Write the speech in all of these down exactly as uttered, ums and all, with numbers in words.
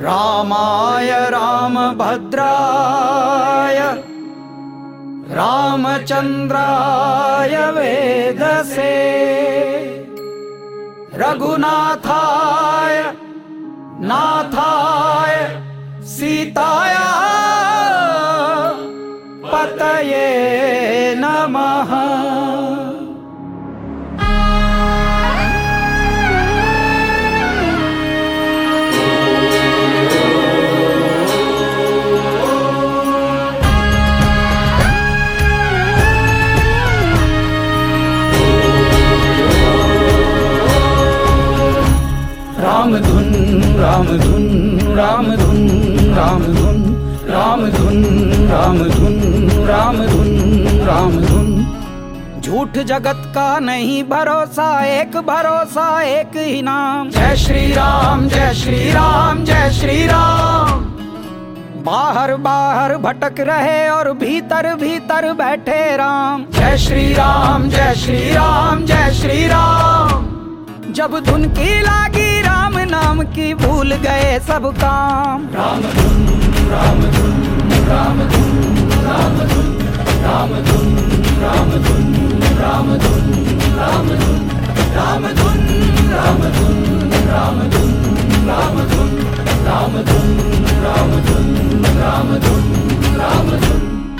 रामाय रामभद्राय रामचंद्राय वेधसे रघुनाथाय नाथाय सीताय पतये नमः। राम धुन राम धुन राम धुन राम धुन राम धुन राम धुन राम धुन राम धुन। झूठ जगत का नहीं भरोसा, एक भरोसा एक ही नाम। जय श्री राम जय श्री राम जय श्री राम। बाहर बाहर भटक रहे और भीतर भीतर बैठे राम। जय श्री राम जय श्री राम जय श्री राम। जब धुन की लागी राम नाम की भूल गए सब काम। राम धुन राम धुन राम धुन राम धुन राम धुन राम धुन राम धुन राम धुन राम धुन राम धुन राम धुन राम धुन राम धुन राम धुन राम धुन राम धुन।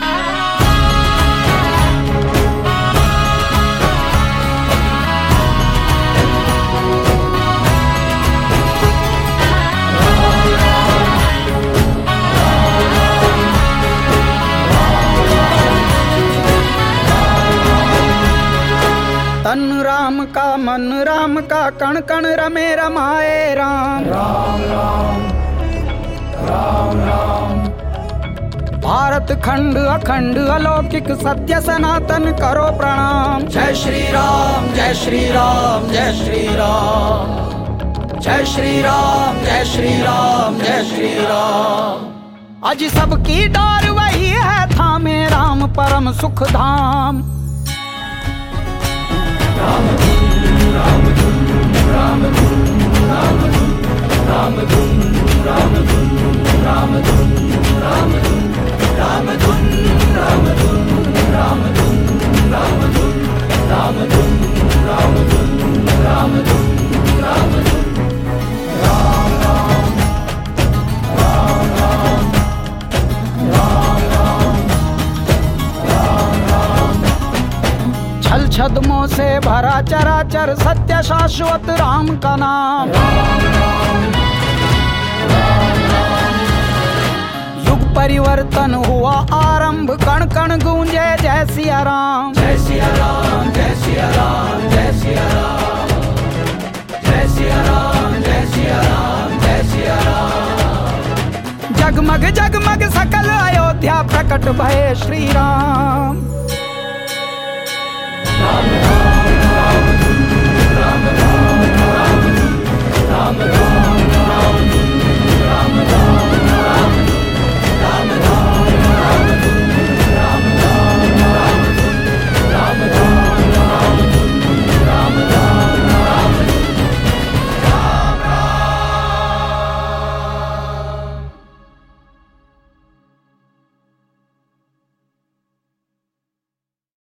तन राम का मन राम का कण कण रमे रमाए राम। राम राम राम राम। भारत खंड अखंड अलौकिक सत्य सनातन करो प्रणाम। जय श्री राम जय श्री राम जय श्री राम। जय श्री राम जय श्री राम जय श्री राम। आज सबकी डार वही है थामे राम परम सुख धाम। राम धुन राम धुन राम धुन राम धुन राम धुन राम धुन राम धुन राम धुन राम धुन राम धुन राम धुन राम धुन राम धुन राम धुन राम धुन राम धुन। राम राम राम राम राम राम राम। छल छद्मों से भरा चराचर सत्य शाश्वत राम का नाम। राम राम राम राम। युग परिवर्तन हुआ आरंभ कण कण गूंजे जय सिया राम। जय सिया राम जय सिया राम जय सिया राम। जय सिया राम जय सिया राम जय सिया राम। जगमग जगमग सकल अयोध्या प्रकट भये श्री राम।